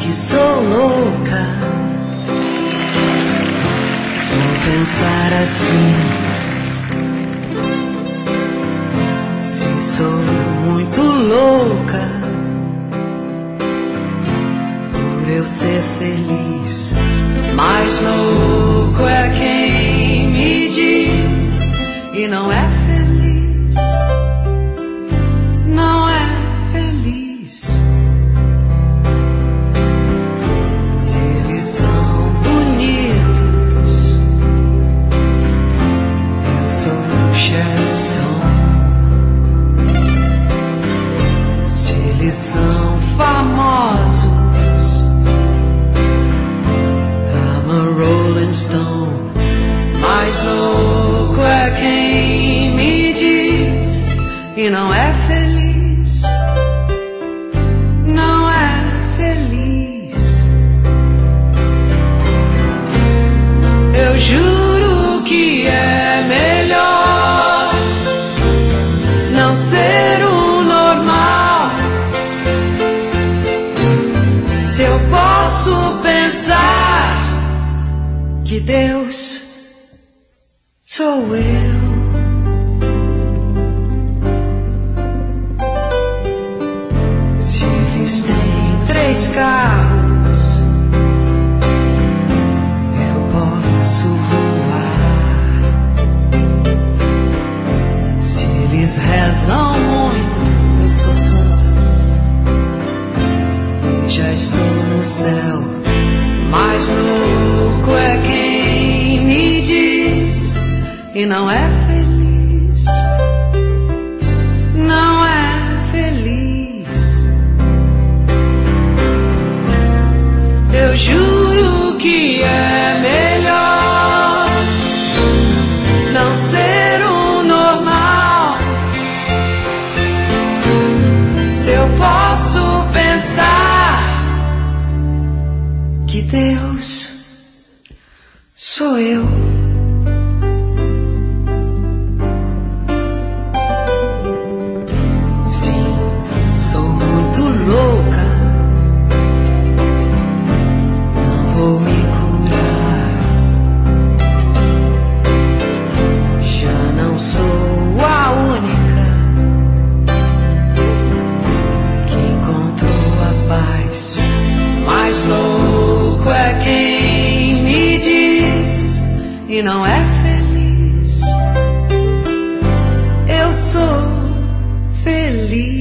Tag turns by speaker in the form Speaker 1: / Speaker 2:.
Speaker 1: que sou louca por pensar assim. Se sou muito louca por eu ser feliz, mais louco é quem me diz e não é feliz, não é feliz. Se eles são bonitos, eu sou Sharon Stone. Se eles são famosos, I'm a Rolling Stone. Mais louco é quem me diz e não é feliz, não é feliz. Eu juro que é melhor não ser um normal. Se eu posso pensar que Deus sou eu. Se eles têm 3 carros, eu posso voar. Se eles rezam muito, eu sou santa e já estou no céu. Mais louco é quem me diz e não é feliz, não é feliz. Eu juro que é melhor não ser um normal. Se eu posso pensar que Deus sou eu. E não é feliz, eu sou feliz.